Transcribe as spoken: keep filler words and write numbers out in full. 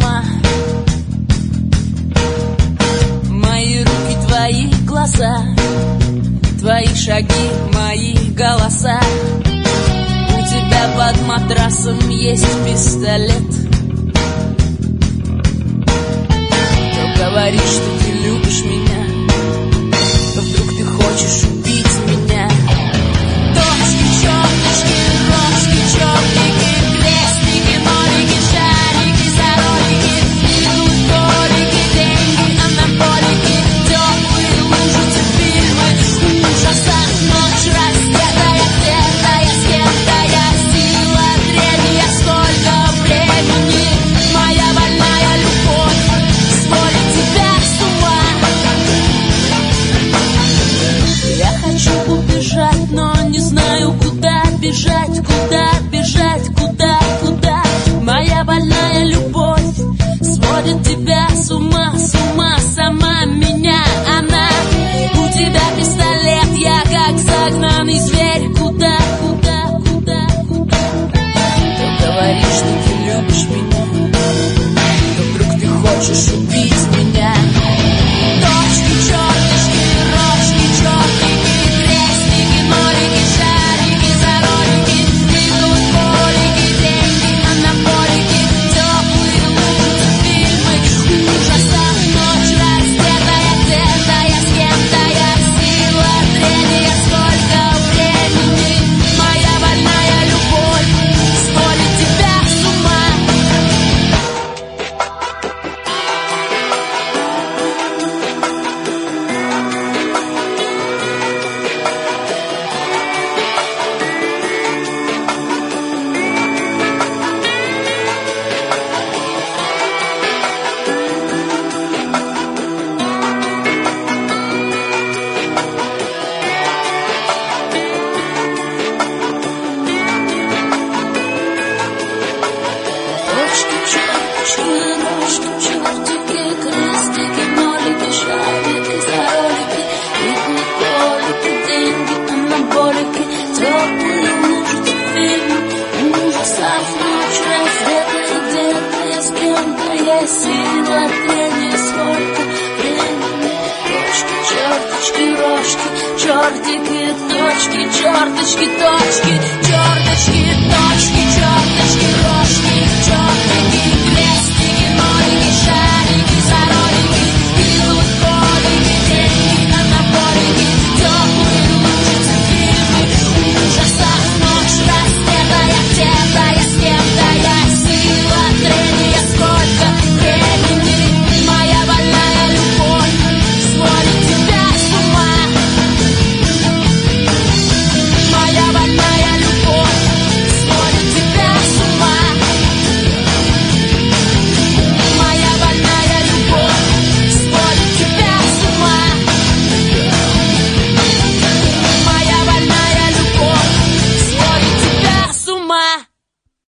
ума. Мои руки, твои глаза, твои шаги, мои голоса. У тебя под матрасом есть пистолет. То говоришь, что ты любишь меня, то вдруг ты хочешь убить меня. Точки, черточки, рожки, чертики, крестики, нолики, шарики, заролики, идут колики, деньги, анаболики, теплые лужицы, фильмы ужаса, ночь раздетая, где-то с кем-то, сила древняя, сколько времени, моя больная любовь сводит тебя с ума. Я хочу убежать, но не знаю, куда бежать, куда бежать, куда, куда. Моя больная любовь сводит тебя с ума, с ума, сама меня она. У тебя пистолет, я как загнанный зверь. Куда, куда, куда, куда? Ты говоришь, что ты любишь меня, но вдруг ты хочешь убить меня. Точки, черточки, рожки, чертики, крестики, нолики, шарики, заролики, идут колики, деньги, анаболики, теплые лужицы, фильмы ужаса, ночь раздетая, где-то я с кем-то, я сила древняя, сколько времени, моя больная любовь сводит тебя с ума. Точки, черточки, рожки, чертики, крестики, нолики, шарики, заролики, видны колики, деньги, анаболики, теплые лужицы, фильмы ужаса, ночь раздетая, где-то я с кем-то, я сила древняя, сколько времени. Точки, черточки, рожки, чертики, точки, черточки, точки, черточки, точки, черточки, рожки, чертики.